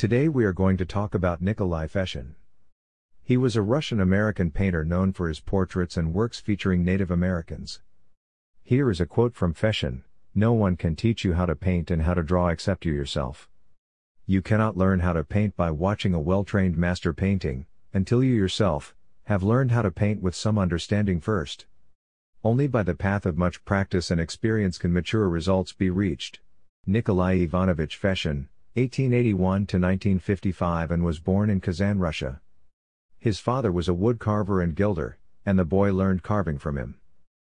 Today we are going to talk about Nikolai Feshin. He was a Russian-American painter known for his portraits and works featuring Native Americans. Here is a quote from Feshin: "No one can teach you how to paint and how to draw except you yourself. You cannot learn how to paint by watching a well-trained master painting, until you yourself have learned how to paint with some understanding first. Only by the path of much practice and experience can mature results be reached." Nikolai Ivanovich Feshin, 1881–1955, and was born in Kazan, Russia. His father was a wood carver and gilder, and the boy learned carving from him.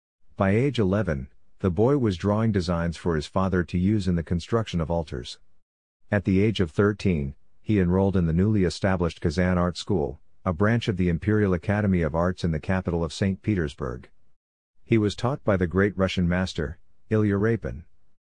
By age 11, the boy was drawing designs for his father to use in the construction of altars. At the age of 13, he enrolled in the newly established Kazan Art School, a branch of the Imperial Academy of Arts in the capital of St. Petersburg. He was taught by the great Russian master, Ilya Repin.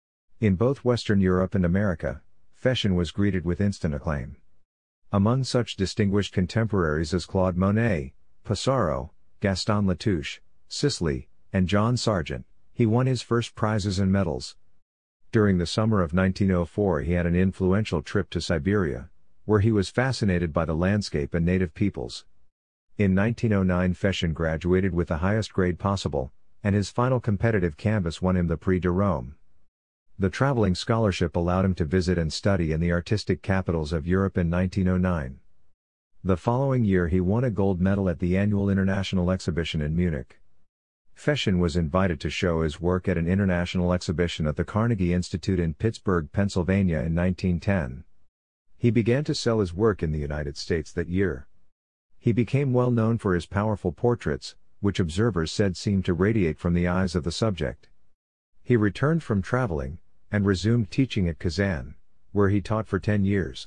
In both Western Europe and America, Feshin was greeted with instant acclaim. Among such distinguished contemporaries as Claude Monet, Pissarro, Gaston Latouche, Sisley, and John Sargent, he won his first prizes and medals. During the summer of 1904 he had an influential trip to Siberia, where he was fascinated by the landscape and native peoples. In 1909 Feshin graduated with the highest grade possible, and his final competitive canvas won him the Prix de Rome. The traveling scholarship allowed him to visit and study in the artistic capitals of Europe in 1909. The following year he won a gold medal at the annual international exhibition in Munich. Feshin was invited to show his work at an international exhibition at the Carnegie Institute in Pittsburgh, Pennsylvania in 1910. He began to sell his work in the United States that year. He became well known for his powerful portraits, which observers said seemed to radiate from the eyes of the subject. He returned from traveling, and resumed teaching at Kazan, where he taught for 10 years.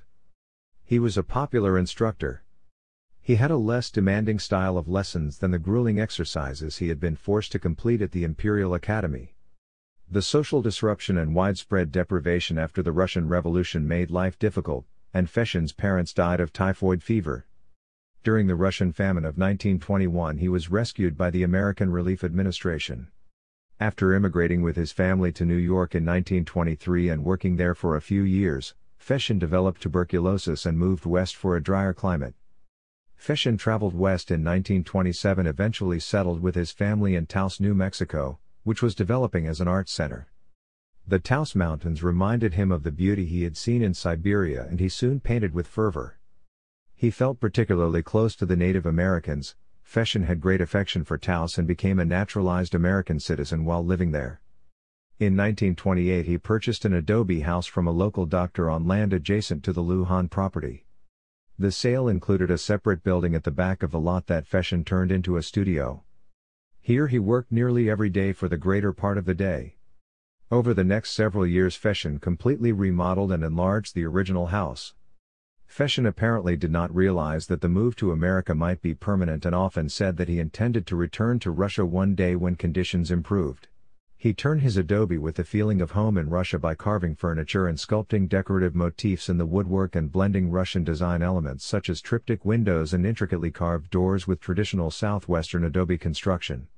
He was a popular instructor. He had a less demanding style of lessons than the grueling exercises he had been forced to complete at the Imperial Academy. The social disruption and widespread deprivation after the Russian Revolution made life difficult, and Feshin's parents died of typhoid fever. During the Russian famine of 1921 he was rescued by the American Relief Administration. After immigrating with his family to New York in 1923 and working there for a few years, Feshin developed tuberculosis and moved west for a drier climate. Feshin traveled west in 1927, eventually settled with his family in Taos, New Mexico, which was developing as an arts center. The Taos Mountains reminded him of the beauty he had seen in Siberia, and he soon painted with fervor. He felt particularly close to the Native Americans. Feshin had great affection for Taos and became a naturalized American citizen while living there. In 1928 he purchased an adobe house from a local doctor on land adjacent to the Lujan property. The sale included a separate building at the back of the lot that Feshin turned into a studio. Here he worked nearly every day for the greater part of the day. Over the next several years Feshin completely remodeled and enlarged the original house. Feshin apparently did not realize that the move to America might be permanent and often said that he intended to return to Russia one day when conditions improved. He turned his adobe with the feeling of home in Russia by carving furniture and sculpting decorative motifs in the woodwork and blending Russian design elements such as triptych windows and intricately carved doors with traditional southwestern adobe construction.